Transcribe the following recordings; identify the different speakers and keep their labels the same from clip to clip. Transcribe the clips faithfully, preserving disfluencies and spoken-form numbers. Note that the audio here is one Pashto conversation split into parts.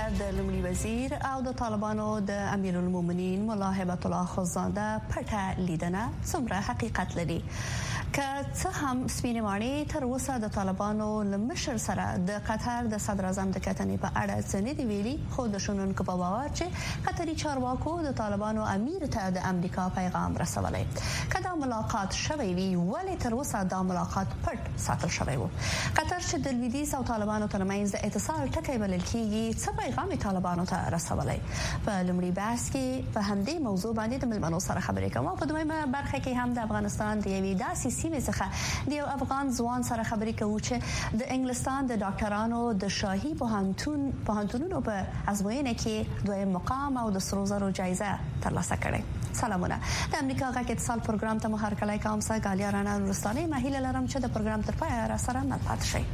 Speaker 1: قطر د لومړي وزیر او د طالبانو د امیرالمؤمنین ملا هبت الله خزانده پټه لیدنه څومره حقیقت لري؟ که څه هم سپینې ماڼۍ تر اوسه د طالبانو له مشر سره د قطر د صدر اعظم د کتنې په اړه څه نه دي ویلي، خو د شنونکو په باور چې قطري چارواکو د طالبانو امیر ته د امریکا پیغام رسولی. که دا ملاقات شوی وي، ولې تر اوسه دا ملاقات پټ ساتل شوی و؟ قطر چې د لویدیځ او طالبانو ترمنځ د اتصال ټکی بلل کېږي، څه پیغام طالبانو ته رسولی؟ په لومړي بحث کې په همدې موضوع باندې د ملمنو سره خبرې کوم. په دویمه برخه کې هم د افغانستان د یوې داسې سیمې څخه د یو افغان ځوان سره خبرې کوو چې د انګلستان د ډاکټرانو د شاهي پوهنتون پوهنتونونو په ازموینه کې دویم مقام او د سرو زرو جایزه ترلاسه کړې. سلامونه. د امریکا غږ اتصال پروګرام ته مو هرکلی کوم. سه ګالیارانا نورستاني مهیله لرم چې د پروګرام تر پایه را سره مل پاتې شئ.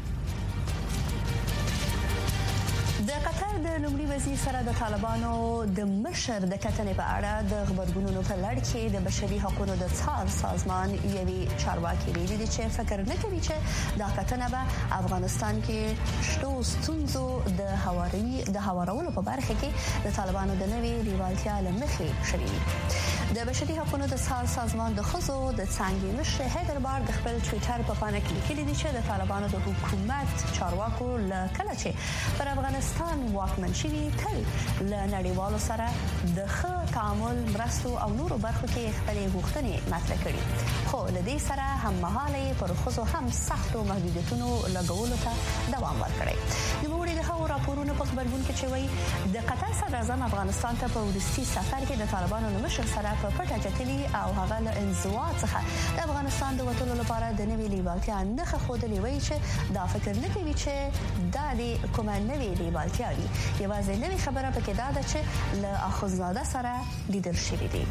Speaker 1: د قطر د لومړي وزیر سره د طالبانو د مشر د کتنې په اړه د غبرګونونو په لړ کې د بشري حقوقو د څار سازمان یوې چارواکي ویلي دي چې فکر نه کوي چې دا کتنه به افغانستان کې شتو ستونزو د هواري د هوارولو په برخه کې د طالبانو د نوې لیوالتیا لمخې شوي. د بشري حقوقو د څار سازمان د خزو د څنګه مشر هیدربار د خپل ټوئیټر په پاڼه کې لیکلي دي چې د طالبانو د حکومت چارواکو لکه چې پر افغانستان واکمن شوي تل له نړیوالو سره د ښه تعامل، مرستو او نورو برخو کې خپلې غوښتنې مطرح کړي، خو له دې سره هم مهاله پر خصوص هم سختو محدودیتونو لګولو ته دوام ورکړي. نوموړي د هغو راپورونو په خبرګون کې چې وایي د قطر صدر اعظم افغانستان ته په وروستي سفر کې د طالبانو له مشر سره په پټه جتلي او هغه له انزوا څخه د افغانستان د وټولو لپاره د نوې لیوالتیا نه ښودلې، وایي چې دا فکر نه کوي چې دا د کومه نوې لیوالتیا وي. یوازې نوې خبره پکې دا ده چې له اخوندزاده سره لیدل شوي دي.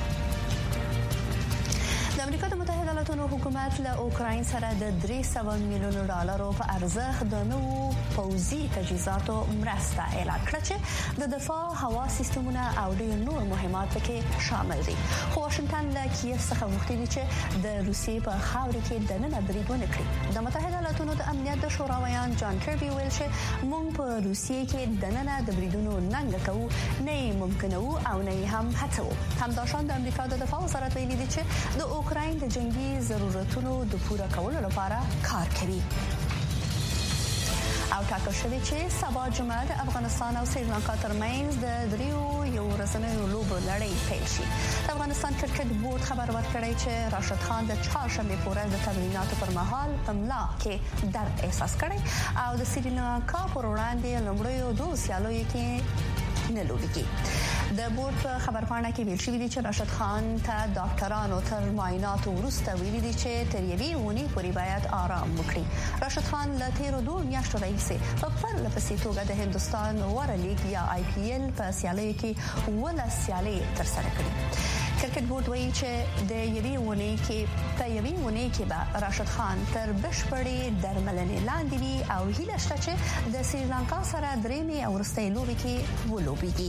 Speaker 1: د امریکا د متحده ایالاتو حکومت له اوکراین سره د درې سوه میلیونو ډالرو په ارزښت د نوو پوځي تجهیزاتو مرسته اعلان کړه چې د دفاع، هوا سیستمونه او ډېر نور مهمات پکې شامل دي. خو واشنگټن له کیف څخه غوښتي دي چې د روسیې په خاوره کې دننه برید ونه کړي. د متحده ایالاتو د امنیت د شورا ویان جان کربي ویل چې موږ په روسیې کې دننه د بریدونو ننګ کوو، نه ممکن وو او نه هم هڅو. همداشان د امریکا د دفاع وزارت ویلي دي چې د اوکراین د جنگي ضرورتونو د پوره کولو لپاره کار کوي. او ټاکل شوی چې سبا جمعه د افغانستان او سریلانکا ترمنځ د دریو یو ورځنیو لوبو لړۍ پیل شي. د افغانستان کرکټ بورډ خبر ورکړی چې راشد خان د چهارشنبه په ورځ د تمریناتو پر مهال په ملا کې درد احساس کړی او د سریلانکا پر وړاندې لومړیو دوه سیالیو کې نه لوبېږي. د بورډ په خبرپاڼه کې ویل شوی دی چې راشد خان ته ډاکټرانو تر معایناتو وروسته ویلي دي چې تر یوې اونۍ پورې باید آرام وکړي. راشد خان له تیرو دوه میاشتو راهیسې په پرله پسې توګه د هندستان ور لیګ یا آی پی ایل په سیالیو کې ولس سیالي ترسره کړې. کرکټ بورډ وایي چې د یوې اونۍ کې په یوې اونۍ کې به راشد خان تر بشپړې درملنې لاندې وي او هیله شته چې د سریلانکا سره درېمې او وروستۍ لوبې کې ولوبېږي.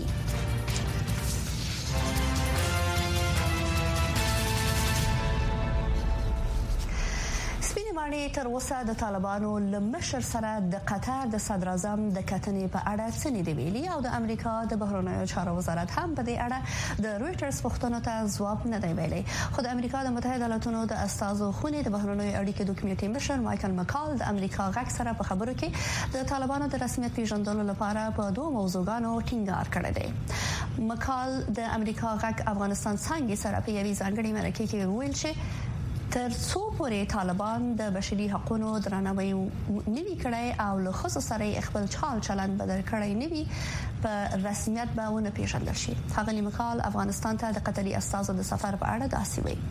Speaker 1: ماڼۍ تر اوسه د طالبانو له مشر سره د قطر د صدر اعظم د کتنې په اړه څه نه دی ویلي او د امریکا د بهرنیو چارو وزارت هم په دې اړه د رويټرز پوښتنو ته ځواب نه دی ویلي. خو د امریکا د متحده ایالاتو د استازو خونې د بهرنیو اړیکو د کمیټې مشر مایکل مکال د امریکا غږ سره په خبرو کې د طالبانو د رسمیت پیژندلو لپاره په دوه موضوعاتو ټینګار کړی دی. مکال د امریکا غږ افغانستان څنګه سره په یوې ځانګړي مرکه کې ویل چې تر څو پورې طالبان د بشري حقوقو درناوی نوي کړی او له خصوص سره خپل چال چلند بدل کړی نوي په رسمیت به ونه پیژندل شي. هغه مکال افغانستان ته د قطري استازو د سفر په اړه داسې وایي.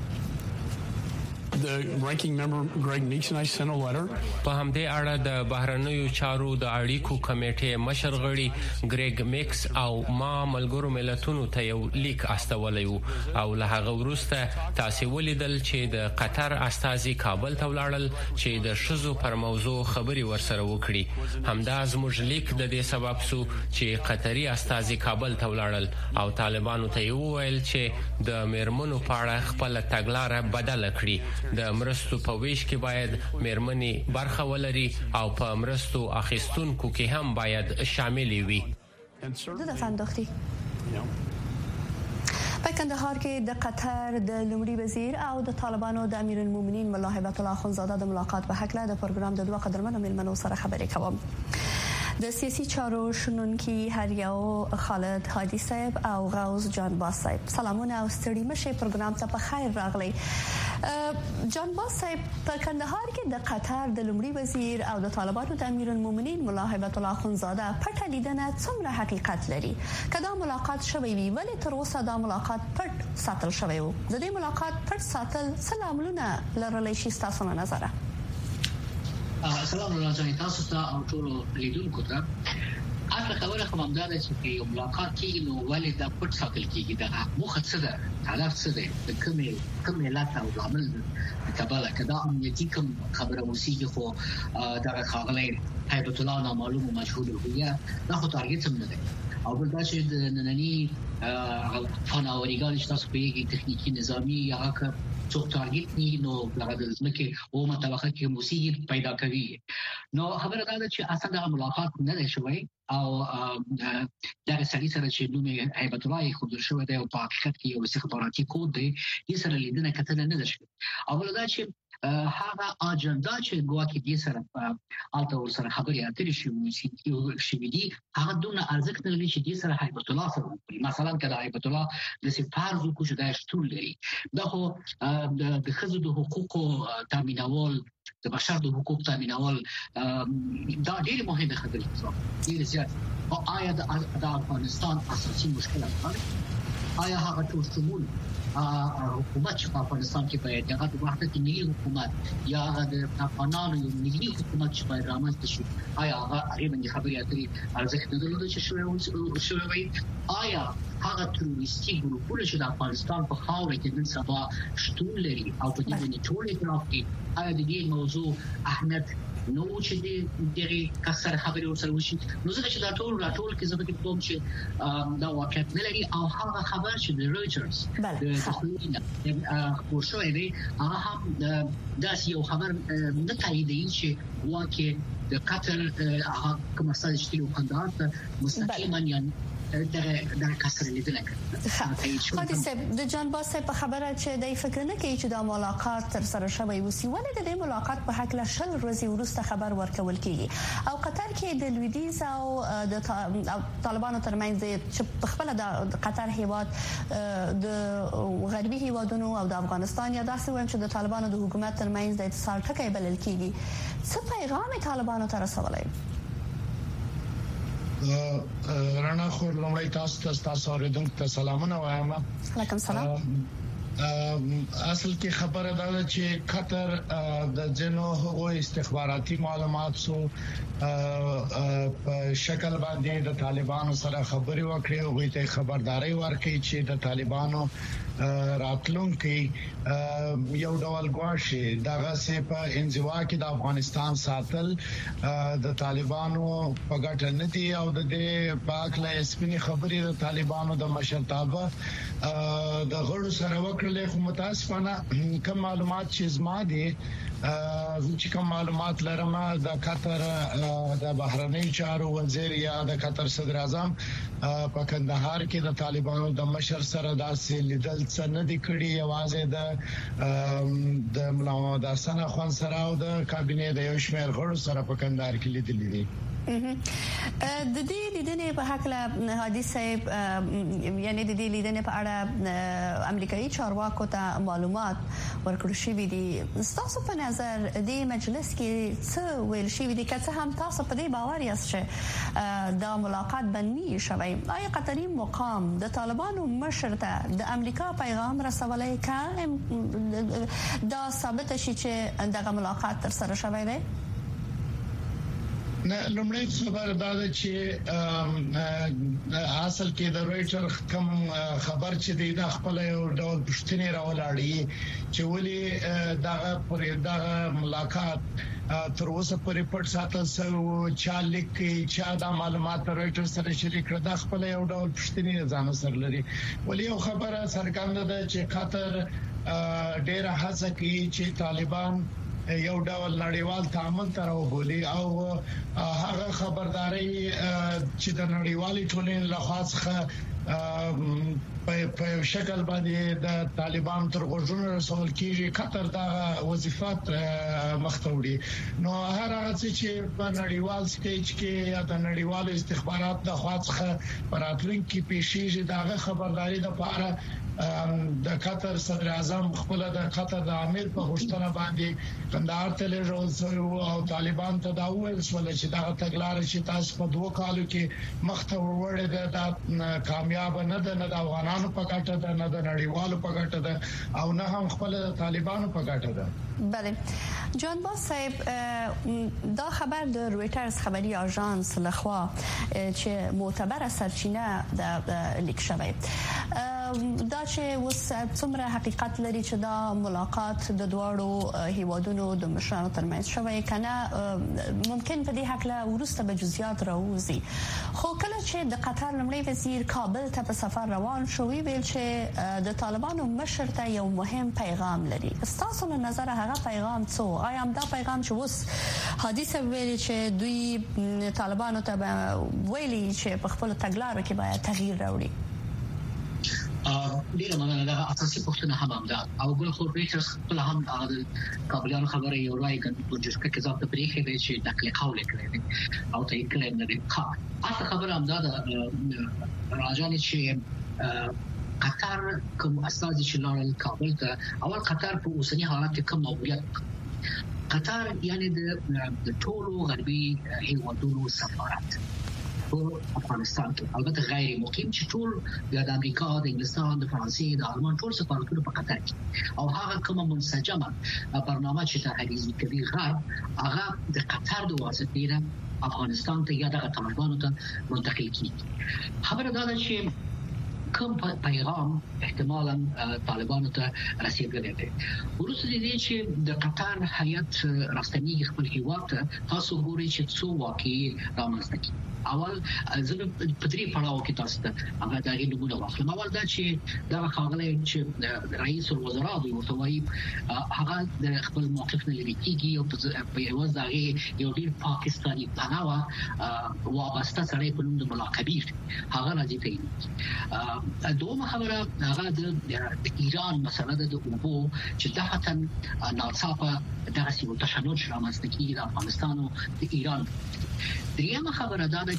Speaker 2: The ranking member Greg Meeks and I sent a letter.
Speaker 3: په همدې اړه د بهرنیو چارو د اړیکو کمیټې مشر غړي ګریګ میکس او ما ملګرو ملتونو ته یو لیک استولی وو او له هغه وروسته تاسو ولیدل چې د قطر استازي کابل ته ولاړل چې د شذو پر موضوع خبري ورسره وکړي. همدا زموږ لیک د دې سبب سو چې قطري استازي کابل ته ولاړل او طالبانو ته وویل چې د میرمنو په اړه خپل تګلارې بدل کړي د مرستو په ویش کې باید مېرمنې برخه ولري او په مرستو اخیستونکو کې هم باید شامل وي.
Speaker 1: د فندختي په کندهار کې د قطر د لومړي وزیر او د طالبانو د امیر المؤمنین مولا هیبت الله اخندزاده د ملاقات په حق له د پروګرام د دوه قدرمنو ملمنو سره خبرې کوم. د سیاسي چارو شنونکي هریو خالد هادي صاحب او غوث جان باز صاحب سلامونه او ستړي مشه پروګرام ته په خیر راغلی. جان باز صاحب په کندهار کې د قطر د لومړي وزیر او د طالبانو د امیر المؤمنین مولا هیبت الله اخندزاده پټه لیدنه څومره حقیقت لري؟ کدا ملاقات شوی وي ولې تر اوسه دا ملاقات پټ ساتل شوی وو؟ د دې ملاقات پټ ساتل سلامونه لرلای شي تاسو نه نظر؟
Speaker 4: السلام علیکم تاسو ته او ټول لیدونکو ته. اصل خبره کوم دا ده چې یو ملاقات کیږي نو ولې دا پټ ساتل کیږي؟ دا موخه څه ده؟ هدف څه ده؟ د کومې کومې لاته او عمل کباله کدا امنیتي کوم خبره وسیږي خو دا خاغلی هیبت الله نامعلوم او مجهول هویه دا خو تارګت هم نه ده. او بل دا چې د نننی فناوریګان چې تاسو په یوه تخنیکی نظامی یا هغه څوک تارګت نه نو هغه د ځمکې او متوقع کې موسیقي پیدا کوي. نو خبره دا ده چې اصلا د ملاقات نه دی شوی او دا سړي سره چې نوم هیبت الله خود شو دی او په حقیقت کې یو استخباراتي کود دی یې سره لیدنه کتنه نه ده شوی. او بل دا چې هغه اجنډا چې ګواکې دې سره الته ور سره خبرې اترې شي شي دي هغه دونه ارزښت نه لري چې دې سره هیبت الله سره وکړي. مثلا کله هیبت الله د سفارز کو چې دا شتون لري دا خو د خزو د حقوقو تامینول د بشر د حقوقو تامینول دا ډېر مهمه خبره ده. ډېر زیات او آیا د افغانستان اساسي مشکلات آیا هغه ټول شمول حکومت چې په افغانستان کې باید هغه د وحدت ملي حکومت یا هغه د افغانانو یو ملي حکومت چې باید رامنځته شي آیا هغه هغه باندې خبرې اترې ارزښت نه درلود چې شوی شوی وي؟ آیا هغه تروریستي ګروپونه چې د افغانستان په خاوره کې نن سبا شتون لري او په دې باندې ټول اعتراف کوي آیا د دې موضوع اهمیت نو چې دغه کسر خبرې ورسره وشي؟ نو ځکه چې دا ټول راټول کې زبېت کوم چې دا واقعیت نه لري او هغه خبر چې د رويټرز د خلینه خبر شوی دی هغه هم داسې یو خبر نه تاییدوي چې واقع د قطر هغه کوم څه چې یو قندار مستقیما یعنی دغه د کسر لیدل کړه.
Speaker 1: خاطر صاحب د جان باز صاحب په خبره چې د فکر نه کوي چې دا ملاقات تر سره شوی وسی ولې د دې ملاقات په حق له شل ورځې وروسته خبر ورکول کیږي او قطر کې د لویدیز او د طالبانو ترمنځ چې په خپل د قطر هیواد د غربي هیوادونو او د افغانستان یا داسې وایي چې د طالبانو د حکومت ترمنځ د اتصال ټکی بلل کیږي څه پیغام طالبانو ته رسولای؟
Speaker 5: رانا خور لومړی تاسو ته تاسو اوریدونکو ته سلامونه وایم.
Speaker 1: علیکم سلام.
Speaker 5: اصل کې خبره ده چې قطر د جنو هغو استخباراتي معلومات سو په شکل باندې د طالبانو سره خبري وکړي او غوښتي خبرداري ورکړي چې د طالبانو راتلونکي یو ډول غواړي دغه سه په انزوا کې د افغانستان ساتل د طالبانو په ګټه نه دي او د دې پاکله سپینې خبرې د طالبانو د مشرتابه د غړو سره وکړلې خو متاسفانه کوم معلومات چې زما دي چې کوم معلومات لرم د قطر د بهرنی چارو وزیر یا د قطر صدر اعظم په کندهار کې د طالبانو د مشر سره داسې لیدل څه نه دي کړی یوازې د د ملامت حسن خان سره او د کابینې د یو شمېر غړو سره په کندهار کې لیدل دي.
Speaker 1: د دې لیدنې په حق له هادي صاحب یعنی د دې لیدنې په اړه امریکایي چارواکو ته معلومات ورکړل شوی دي. تاسو په نظر د مجلس کې څه ویل شوی دي که څه هم تاسو په دې باور یاست چې دا ملاقات بننی شوی؟ آیا قطري مقام د طالبانو مشر ته د امریکا پیغام رسولای کا دا ثابت شي چې دغه ملاقات تر سره شوی دی؟
Speaker 5: نه لومړی خبر دا ده چې اصل کې د رويټر کوم خبر چې دی د خپل یو ډول پښتني راولاړي چې ولې دغه پرې دغه ملاقات تر اوسه پورې پټ ساتل شو چا لیکي چا د معلومات رويټر سره شریک کړ د خپل یو ډول پښتني ځان سره لري ولې یو خبره سرګند ده چې قطر ډېر هڅه کوي چې طالبان یو ډول نړیوال تعامل تر وبولي او هغه خبرداري چې د نړیوالي ټولنې لخوا څخه په شکل باندې د طالبان تر غوږونو رسول کیږي قطر دا وظیفات مختوري نو هر هغه چې په نړیوال سټیج کې یا د نړیوالو استخبارات د خواڅخه پراتلونکو پیشیږي دا خبرداري د پاره د قطر صدر اعظم خپل د قطر د امیر په غوښتنه باندې کندهار ته لږ او طالبان ته دا وویل چې دا تګلارې چې تاسو په دوه کالو کې مخته وړل دا کامیاب نه ده نه د افغانانو په ګټه ده نه د نړیوالو په ګټه ده او نه هم خپل طالبانو په ګټه ده.
Speaker 1: بله جان باز صاحب دا خبر د رویټرز خبري آژانس لخوا چې معتبره سرچینه د لیک شوی دا چې اوس څومره حقیقت لري چې دا ملاقات د دواړو هیوادونو د مشرانو ترمنځ شوی کنه ممکن په دې حق له ورسته به جزئیات راوځي خو کله چې د قطر لمړی وزیر کابل ته په سفر روان شو ویل چې د طالبانو مشر ته یو مهم پیغام لري تاسو له نظر هغه پیغام څه آیا هم دا پیغام چې اوس حادثه ویلي چې دوی طالبانو ته ویلي چې په خپل تګلارو کې باید تغییر راوړي
Speaker 4: ډیره مننه دا اساسي پوښتنه هم همدا او ګل خو ریټرز خپل هم د کابلیانو خبره یو راي کوي په جسکه کې ځکه پرېخې دی چې نقل قول کړی او ته یې کړی نه دی اته خبره همدا راځي چې قطر کوم اساس چې لارل کابل ته اول قطر په اوسنی حالت کې کوم موقعیت قطر یعنی د ټولو غربي هیوادونو سفارت په افغانستان کې البته غیر مقیم چې ټول د امریکا د انګلستان د فرانسې د آلمان ټول سفارتونه په قطر کې او هغه کومه منسجمه برنامه چې ته حدیث کوي غرب هغه د قطر د واسطې افغانستان ته یا د طالبانو ته منتقل کیږي خبره دا ده چې کوم پیغام احتمالاً طالبانو ته رسیدلی دی وروسته دې چې د قطر هیئت راستنی خپل هیواد ته تاسو ګورئ چې څو واقعي رامنځته کیږي اول زه په دې پړاو کې تاسو ته هغه د نمونه واخلم اول دا چې دا خاغلی چې رئیس الوزرا دی ورته وایي هغه د خپل موقف نه لري کیږي او په یو ځای یو ډیر پاکستاني پناوه وابسته سره په نوم د ملا کبیر هغه راځي ته دومره خبره هغه د ایران مسله د اوبو چې دغه ناڅاپه دغه سیمه تشنج رامنځته کیږي د افغانستان او د ایران دریمه خبره دا ده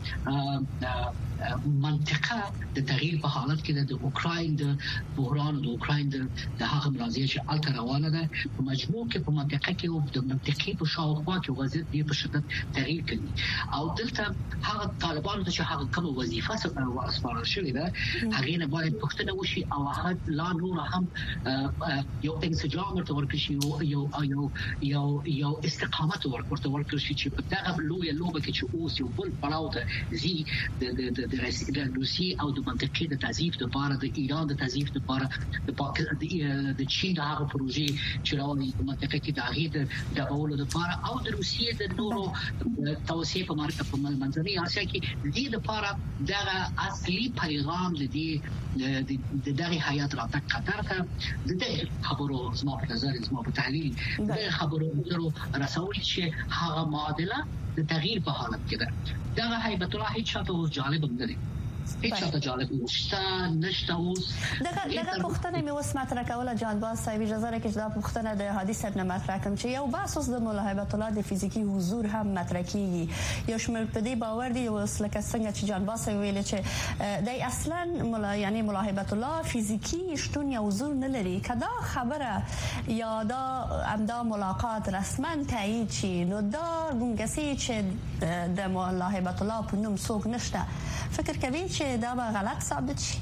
Speaker 4: چې منطقه د تغییر په حالت کې د اوکراین د بحران د اوکراین د هغه ملازمه چې الته روانه ده په مجموع کې په منطقه کې او د منطقې په شاوخوا کې وضعیت ډیر په شدت تغییر کوي او دلته هغه طالبانو ته چې هغه کوم وظیفه سپارل شوې ده هغه نه باید پښتنه وشي او هغه لا نور هم یو انسجام ورته ورکړي شي یو یو یو یو استقامت ورته ورکړي شي چې په دغه لوی لوبه کې چې اوس یو بل پړاو ته زی د د د روسي او د منطقې د تضعیف لپاره د ایران د تضعیف لپاره د پاکستان د چین د هغه پروژې چې راوړي په منطقه کې د هغه د اولو لپاره او د روسي د نورو توسعه په مارکه په منځنۍ اسیا کې د دې لپاره د اصلي پیغام د دې د دغه حیات راتګ قطر ته د دې خبرو زما په نظر زما په تحلیل د خبرو رسول چې هغه معادله د تغییر په حالت کې ده دا هیبت الله هیڅ شاته جالب نه دی هیڅ شاته جالب نشته نشته اوس
Speaker 1: دغه دغه پوښتنه مې اوس مطرح کوله جان باز صاحب اجازه راکړئ چې دا پوښتنه د حدیث ابن مطرح کوم چې یو بحث اوس د مولا هیبت الله د فزیکی حضور هم مطرح کیږي یو شمېر په دې باور دی اوس لکه څنګه چې جان باز صاحب ویل چې د اصلا مولا یعنی مولا هیبت الله فزیکی شتون یا حضور نه لري کدا خبره یا دا امدا ملاقات رسما تایید شي نو دا ګونګسي چې د مولا هیبت الله په نوم څوک نشته فکر کوي چې دا به غلط ثابت شي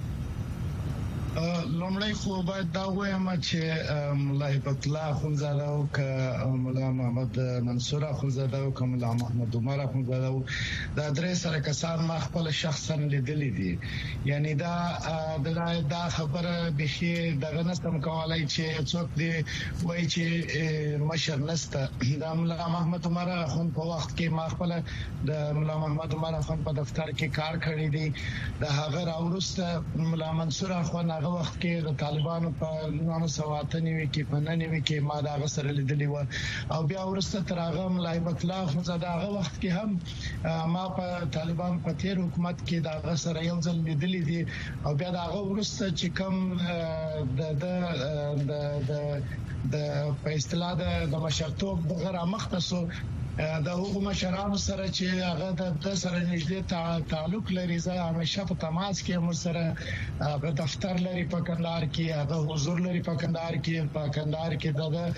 Speaker 5: لومړی خو باید دا وایم چې مولا هیبت الله اخوندزاده او ک مولا محمد منصور اخوندزاده او ک مولا محمد عمر اخوندزاده دا درې سره کسان ما خپل شخصا لیدلې دي یعنی دا دا خبره به دغه نستم کولای چې څوک دی وایي چې مشر نسته دا مولا محمد عمر اخوند په وخت کې ما خپل د مولا محمد عمر اخوند په دفتر کې کار کړی دی د هغه راورسته مولا منصور اخوند هغه وخت کې د طالبانو په نو سواتنی کې په ننوي کې ما دا غسر لیدلی و او بیا ورسته تر هغه ملایب اطلاق زده هغه وخت کې هم ما په طالبان په تیر حکومت کې دا غسر یو ځل لیدلی دي او بیا دا هغه ورسته چې کوم د د د د په اصطلاح د مشرتوب د غیر مختصو د حکومت مشرانو سره چې هغه د سره نږدې تعلق لري زه همیشه په تماس کې مر سره په دفتر لري په کندهار کې هغه حضور لري په کندهار کې په کندهار کې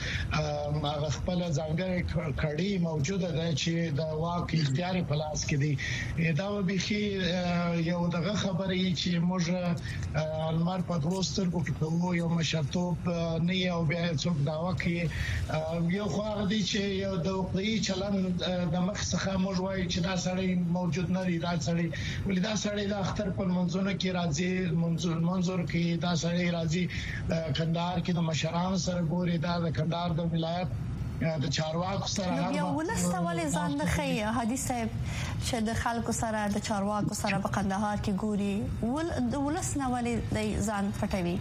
Speaker 5: د هغه خپل ځانګړي کړي موجوده ده چې د واک اختیار په لاس کې دی دا به خي یو دغه خبرې چې موږ المار په دوستر کو کې یو مشرتوب نه یو بیا څوک دا وکي یو خو هغه دي چې یو د وقایي چلن د مخ څخه موږ وایو چې دا سړی موجود نه دی دا سړی ولې دا سړی د اختر په منځونو کې راځي منځور منځور کې دا سړی راځي کندهار کې د مشرانو سره ګوري دا د کندهار د ولایت د چارواکو سره
Speaker 1: هر یو ولسته ولې ځان نه خي حدیث چې د خلکو سره د چارواکو سره په کندهار کې ګوري ول ولسنه ولې د ځان پټوي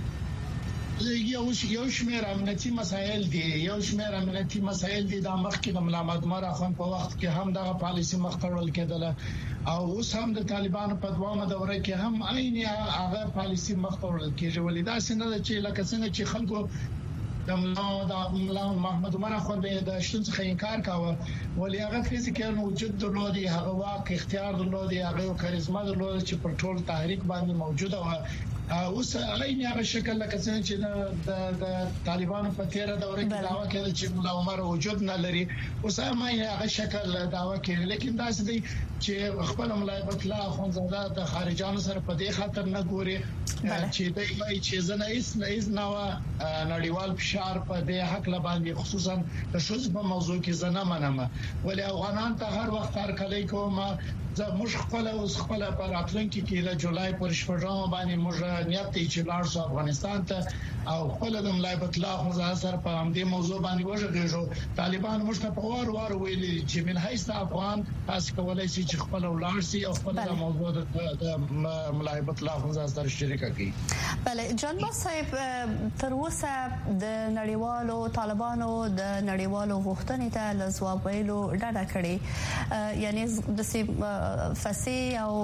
Speaker 5: یو یو شمېر امنیتي مسایل دي یو شمېر امنیتي مسایل دي د مخکې د ملامت مر اخوان په وخت کې هم دغه پالیسي مختړول کېدله او اوس هم د طالبانو په دوامه دوره کې هم عین هغه پالیسي مختړول کېږي ولیدا څنګه چې لکه څنګه چې خلکو د ملا د ملا محمد عمر اخوان د شتون څخه انکار کاوه ولی هغه فزیکل موجود درلودي هغه واک اختیار درلودي هغه کاریزما درلودي چې پر ټول تحریک باندې موجوده و اوس عین هغه شکل لکه څنګه چې د د طالبانو په تیر دوره کې داوا کړل چې مولا عمر وجود نه لري اوس هم هغه شکل داوا کوي لیکن دا څه دي چې خپل ملایب اطلاق خونزاده د خارجانو سره په دې خاطر نه ګوري چې دوی وايي چې زنه هیڅ نه هیڅ نو نړیوال فشار په دې حق لباندې خصوصا د شوز په موضوع کې زنه منمه ولې افغانان ته هر وخت هر کله کومه زه مش خپل اوس خپل په راتلونکي کې د جولای پر شپږم باندې موږ نیت دی چې لار سو افغانستان ته او خپل د ملایب اطلاق مزه سره په همدې موضوع باندې وژغېږو طالبان موږ ته په وار وار ویلي چې من حیث افغان تاسو کولای شئ چې خپل ولار سي او خپل د موضوع د ملایب اطلاق مزه سره شریک کړي.
Speaker 1: بله جان با صاحب تر اوسه د نړیوالو طالبانو د نړیوالو غوښتنې ته لځواب ویلو ډاډه کړي یعنی د فسي او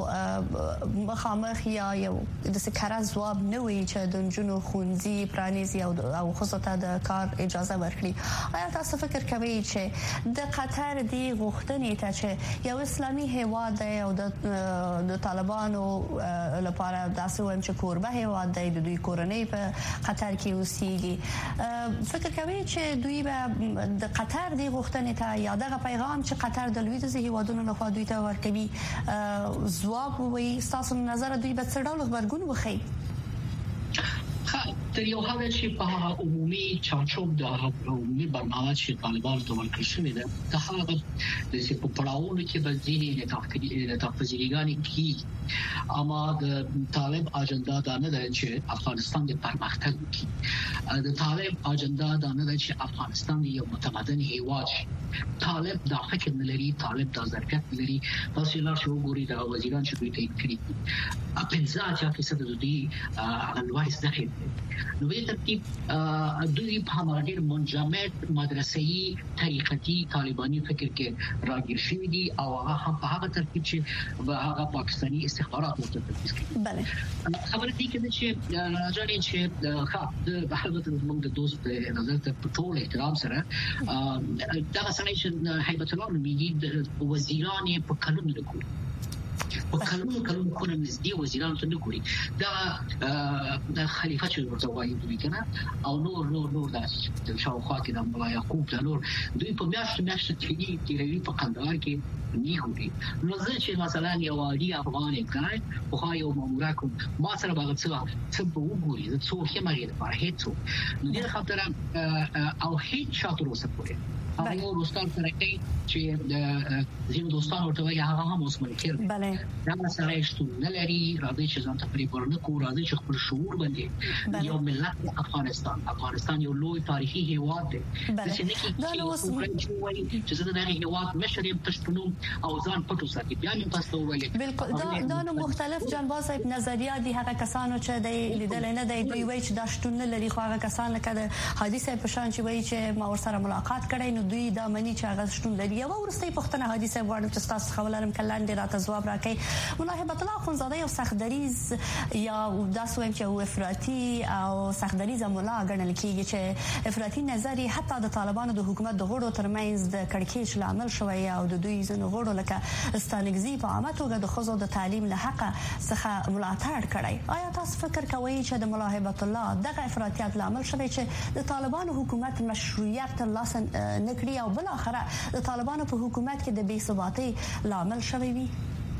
Speaker 1: مخامخ یا یو د سکاره ځواب نه وي چې د جنونو خونځي پرانیزي او او خصوصا د کار اجازه ورکړي آیا تاسو فکر کوئ چې د قطر دی غوښتنې ته چې یو اسلامي هیواد دی او د طالبانو لپاره داسې وایم چې کوربه هیواد دی د دوی کورنۍ په قطر کې اوسېږي فکر کوئ چې دوی به د قطر دی غوښتنې ته یا دغه پیغام چې قطر د لویدیځ هیوادونو لخوا دوی ته ورکوي ځواب وي تاسو نظر دوی به څه ډول خبرګون وخی
Speaker 4: تر یو حد چې په عمومي چارچوب د عمومي برنامه چې طالبان ته ورکړل شوې ده د هغه د څه په پړاوونو کې به ځینې د تفکیری د تفسیرګانی کی اما د طالب اجنډا دا نه ده چې افغانستان د پرمختګ وکړي د طالب اجنډا دا نه ده چې افغانستان یو متمدن هیواد شي طالب دا فکر نه لري طالب دا ظرفیت لري تاسو لار شو ګوري دا وزیران چې دوی ته کړی اپنځه اتیا فیصد د دوی انواع زده نو په ترتیب دوی په هغه ډیر منجمد مدرسې طریقتي طالباني فکر کې راګیر شوی دي او هغه هم په هغه ترتیب چې هغه پاکستاني استخبارات ورته تدریس کوي.
Speaker 1: بله
Speaker 4: خبره دي چې راځي چې ښه د حضرت موږ د دوست نظر ته په ټول احترام سره دا څنګه چې هیبت الله نومیږي وزیران په قانون لیکل په کلمو کلمو کو نږدې وزیرانو ته نه ګوري دا د خلیفہ چې ورته وایي دوی کنه او نور نور نور داسې د شاوخوا کې د مولا یعقوب د نور دوی په میاشت میاشت کې تیری په قندهار کې نه ګوري نو زه چې مثلا یو عادي افغان کای خو یو مامور کوم ما سره باغ څه څه په وګوري زه څو کې مګر په هیڅ نو دې خاطر او هیڅ شاته وسه پورې هغه یو دوستان سره کوي چې د زینو دوستان ورته وایي هغه هم اوس منکر دي
Speaker 1: بله
Speaker 4: دا مسله شته نه لري راځي چې ځان ته پرې ورنکو راځي چې خپل شعور باندې یو ملت افغانستان افغانستان یو لوی تاریخي هیواد دی چې نه کې دا اوس وایي چې زه د هیواد مشر یم پښتون او ځان پټو ساتي بیا نو تاسو ویلي
Speaker 1: بالکل دا دا نو مختلف جنبه صاحب نظریات دي هغه کسانو چې د لیدل نه دی دوی وایي چې دا شتون نه لري خو هغه کسان لکه د حادثه په شان چې وایي چې ما ورسره ملاقات کړی نو دوی دا مني چې هغه شتون لري او ورسته پښتنه حادثه غواړم چې تاسو خبرلم کلان دي راته جواب راکړي ملاحظه الله خونزاده یو سختدریز یا داسو هم چې افراطي او سختدریز مولا ګڼل کیږي چې افراطي نظر حتی د طالبانو د حکومت د غړو ترمنځ د کړکېچ لامل شوی او د دوی زنه غړو لکه ستانګزي په عامه توګه د خزو د تعلیم له حق څخه ملاتړ کړی آیا تاسو فکر کوئ چې د ملاحظه الله دغه افراطیت لامل شوی چې د طالبانو حکومت مشروعیت ترلاسه نکړي او بل اخره د طالبانو په حکومت کې د بې ثباتۍ لامل شوی وي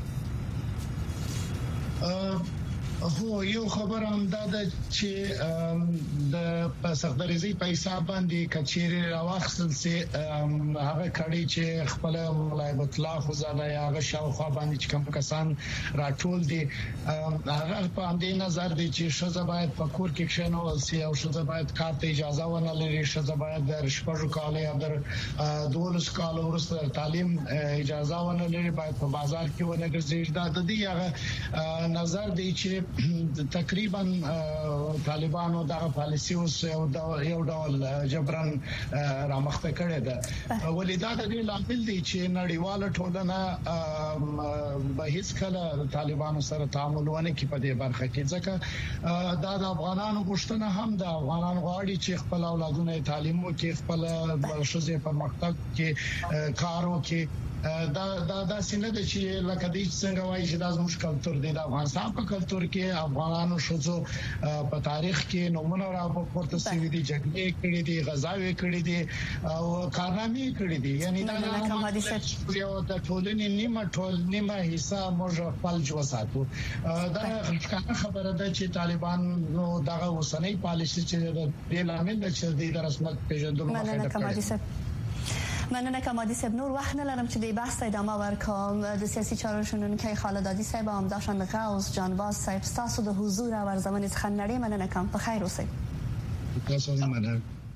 Speaker 5: هو یو خبر هم دا چې د سختدریزي په حساب باندې کچيري راوخصل سي هغه کړي چې خپل ملایبت الله خزاده هغه شاوخوا باندې چې کوم کسان راټول دي هغه په اندې نظر دي چې شزه باید په کور کې کښنول سي او شزه باید کار ته اجازه ونه لري شزه باید د شپږو کالو یا د دولس کالو وروسته تعلیم اجازه ونه لري باید په بازار کې ونه ګرځي دا د دې هغه نظر دی چې تقریبا طالبانو دغه پالیسی اوس یو ډول جبران رامخته کړی ده ولیدا د دې لامل دی چې نړیواله ټولنه به هیڅ کله طالبانو سره تعامل ونه کوي په دې برخه کې ځکه دا د افغانانو غوښتنه هم د افغانانو غواړي چې خپل اولادونه تعلیم وکړي خپل شوزه په مکتب کې کار وکړي دا دا دا سینه د چې لکه دې څنګه وایي چې دا زموږ کلچر دی د افغانستان په کلچر کې افغانانو شوزو په تاریخ کې نومونه راپورته شوي دي جګړې کړې دي غزاوې کړې دي او کارنامې کړې دي یعنی دا یو د ټولنې نیمه ټول نیمه حصہ موږ خپل جو ساتو دا خبره ده چې طالبان نو دغه وسنۍ پالیسي چې د لامل چې د رسمت پیژندلو مخه
Speaker 1: مننه کمادی صاحب نور وخت نه لرم چې د بحث ادامه ورکوم د سیاسي چارو شنونکي خالد عادی صاحب هم داشان غوث جانباز صاحب تاسو د حضور او ورزمن څخه نړۍ مننه کوم په خیر اوسئ
Speaker 5: تاسو هم مننه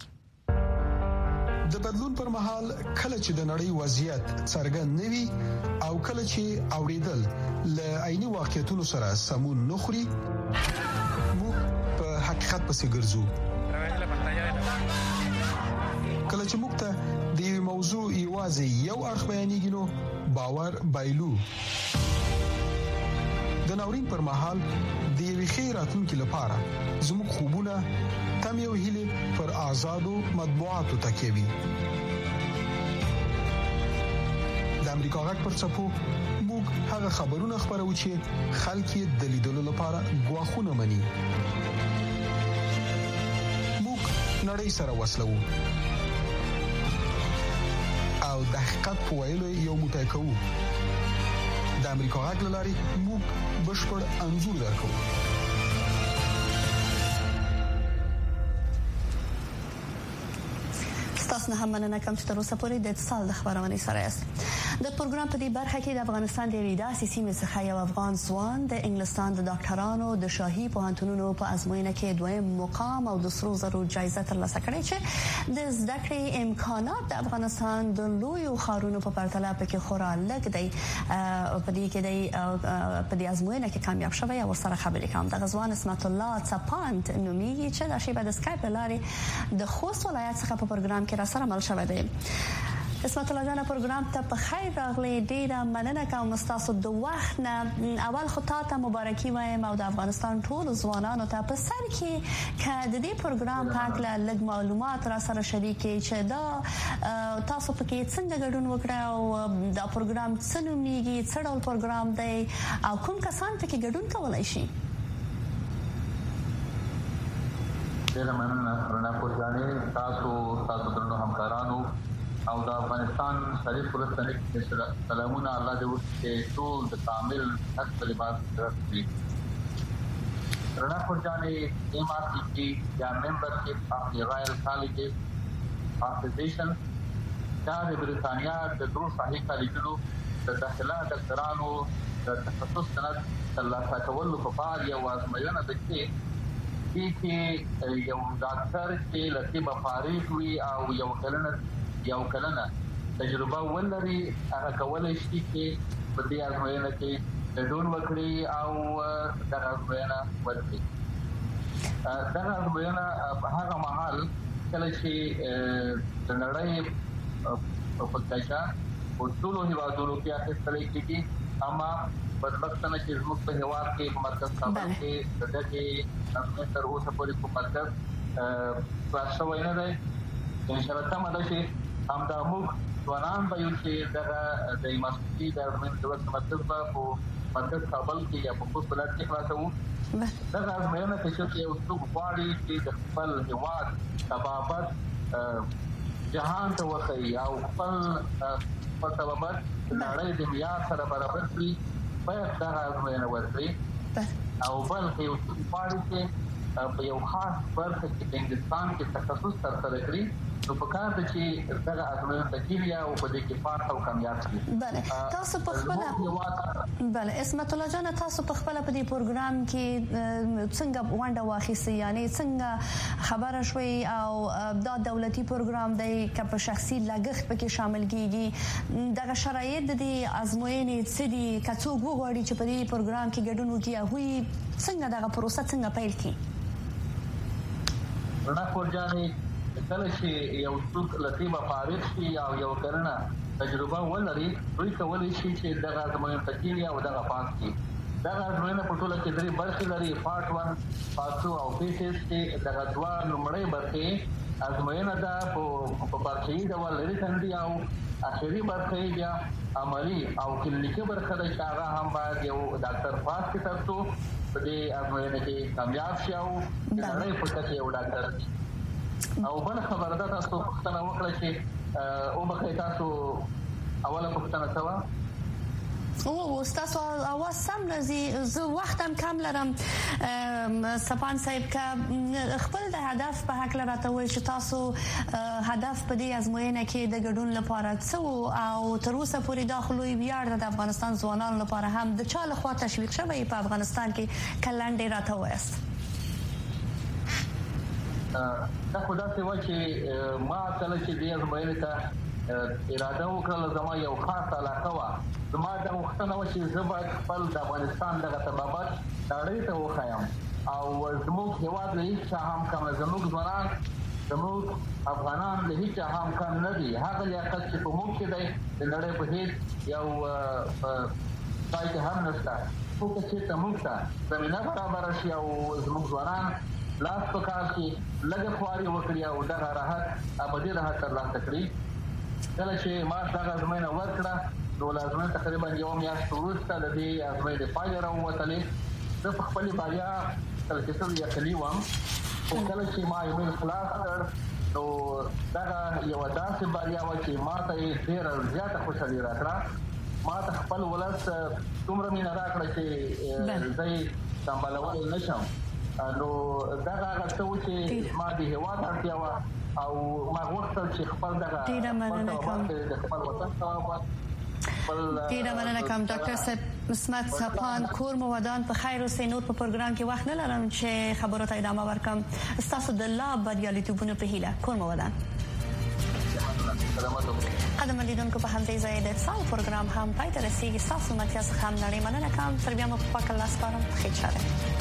Speaker 6: د بدلون پر مهال کله چې د نړۍ وضعیت څرګند نوي او کله چې اوریدل ل عیني واقعیتونو سره سمون نخري موږ په حقیقت پسې ګرځو کله چې موږ ته د یو موضوع یوازې یو اړخ بیانېږي نو باور بایلو د ناورین پر مهال د یوې ښې راتلونکې لپاره زموږ خوبونه تم یو هیله پر آزادو مطبوعاتو تکیه وي د امریکا غږ پر څپو موږ هغه خبرونه خبرو چې خلک یې د لیدلو لپاره غواخونه مني موږ نړۍ سره وصلو او د حقیقت په ویلو یو موټی کوو د امریکا غږ لاري موږ بشپړ انځور درکو
Speaker 1: تاسو نه هم مننه کوم چې تر اوسه پورې د اتصال د خبرونه سره یاست د پروګرام په دې برخه کې د افغانستان د ویډاسي سیمې څخه یو افغان ځوان د انګلستان د ډاکټرانو د شاهي پوهنتونونو په ازموینه کې دویم مقام او د سرو زرو جایزه ترلاسه کړې چې د زده کړې امکانات د افغانستان د لویو ښارونو په پرتله پکې خورا لږ دی په دې کې د په دې ازموینه کې کامیاب شوی او سره خبرې کوم د غزوان اسمت الله صپانت نومیږي چې د شیبه د سکایپ لارې د خوست ولایت څخه په پروګرام کې را سره مل شوی دی اسمت الله جان پروګرام ته په خیر راغلی ډیره مننه کوم تاسو د وخت نه اول خو تاسو مبارکي وایم او د افغانستان ټول ځوانانو ته په سر کې چې د دې پروګرام په اړه لږ معلومات را سره شریکې چې دا تاسو پکې څنګه ګډون وکړو او دا پروګرام څه نومیږي څه ډول پروګرام دی او کوم کسان پکې ګډون کولای شي
Speaker 7: ډیره مننه رڼا پورجانې تاسو تاسو درنو همکارانو او د افغانستان شریف ولسمشر سلامونه الله دې وکړي ټول د کامل حق طالبان درکړي رڼا پورجانې ایم آر سی یا membership of the Royal Colleges of Physicians امریکا د بریتانیا د درو صحي کالجونو د داخله ډاکټرانو د تخصص سند ترلاسه کولو په اړه یو ازموینه ده چې چې یو ډاکټر چې لکه فارغ وي او یو کلنه یو کلنه تجربه ولري هغه کولای شي چې په دې ازموینه کې ګډون وکړي او دا ازموینه ورکړي. دا ازموینه په هغه مهال کله چې د نړۍ په کچه او ټول هیوادونو کې اخیستل کېږي اما بدبختانه چې زموږ په هیواد کې په مرکز کابل کې د دې تر اوسه پورې په مرکز خلاص شوی نه دی. ان شاء الله تمه ده چې همدا موږ ځوانان به یو چې دغه د مسجدي د ازموینې د وخت مرکز په مرکز کابل کې یا په خوست ولایت کې خلاصو. دغه ازموینه چې یو څوک غواړي چې د خپل هیواد طبابت جهان ته وښيي او خپل خپل طبابت نړۍ د معیار سره برابر کړي باید دغه ازموینه ورکړي او بل یو څوک غواړي چې په یو خاص برخه کې د هندستان کې تخصص ترسره کړي نو په کار د چې دغه ازموینه تکیه او په دې کې پات او کامیاب شي.
Speaker 1: بله تاسو په خپل بله اسمت الله جان تاسو په خپل په دې پروګرام کې څنګه ونډه واخیسته یعنی څنګه خبره شوي او دا دولتي پروګرام دی که په شخصي لګښت پکې شامل کیږي دغه شرایط د دې ازموینې څه دي که څوک وغواړي چې په دې پروګرام کې ګډون وکړي هغوی څنګه دغه پروسه څنګه پیل کړي؟
Speaker 7: رڼا پورجانې کله چې یو څوک لطیفه فارغ شي او یو کرنه تجربه ولري دوی کولای شي چې دغه ازموینه تکیه او دغه پاس کړي. دغه ازموینه په ټوله کې درې برخې لري پارت ون پارت ټو او پیسز کې دغه دوا لومړی برخه ازموینه ده په په پارچې ډول لري څنګه او اخري برخه بیا عملی او کلینیکي برخه ده چې هغه هم باید یو ډاکټر پاس کړي ترڅو په دې ازموینه کې کامیاب شي او د نړۍ په کچه یو ډاکټر او بل خبره ده تاسو پوښتنه وکړه چې او بخې تاسو اوله پوښتنه څه
Speaker 1: او تاسو اواز سم راځي زه وخت هم کم لرم سپان صاحب کا خپل د هدف په حق لراته وای چې تاسو هدف په دې ازموینه کې د ګډون لپاره څه او تر اوسه پورې داخلوي ویاړ د افغانستان ځوانانو لپاره هم د چا له خوا تشویق شوی په افغانستان کې کلنډې راته وایست.
Speaker 7: دا خدا څه و چې ما کله چې دې ازموینې ته اراده وکړه زما یو خاص علاقه و زما د وختونه و چې زه باید خپل د افغانستان دغه طبابت نړۍ ته وښایم او زموږ هیواد له هیڅ هم کم زموږ ځوانان زموږ افغانان له هیڅ هم کم نه دي. هغه لیاقت چې په موږ کې دی د نړۍ په هیڅ یو ځای کې هم نشته خو که چېرته موږ ته زمینه برابره شي او زموږ ځوانان لاس په کار کې لږه خواري وکړي او دغه راحت ابدي راحت ترلاسه کړي. کله چې ما دغه ازموینه ورکړه نو لازمه تقریبا یو میاشت وروسته د دې ازموینې پایله راووتلې. زه په خپلې بریا کله چې څه یقیني وم خو کله چې ما ایمیل خلاص کړ نو دغه یوه داسې بریا وه چې ما ته یې ډېره زیاته خوشحالي راکړه. ما ته خپل ولس دومره مینه راکړه چې زه یې سمبالولی نه شم. نو دغه هغه څه و چې ما د هیواد اړتیا وه او ما غوښتل چې خپل دغه
Speaker 1: ډېره مننه کوم
Speaker 7: د خپل وطن ثواب
Speaker 1: ډیره مننه کوم ډاکټر صاحب اسمت سپان کور مو ودان په خیر اوسئ. نور په پروګرام کې وخت نه لرم چې خبرو ته ادامه ورکم. تاسو د لا بریالیتوبونو په هیله کور مو ودان. قدم لیدونکو په همدې ځای د سال پروګرام هم پای ته رسیدي. تاسو متیا څخه هم نړۍ مننه کوم. تر بیا مو په پاک الله سپارم. خیر شه.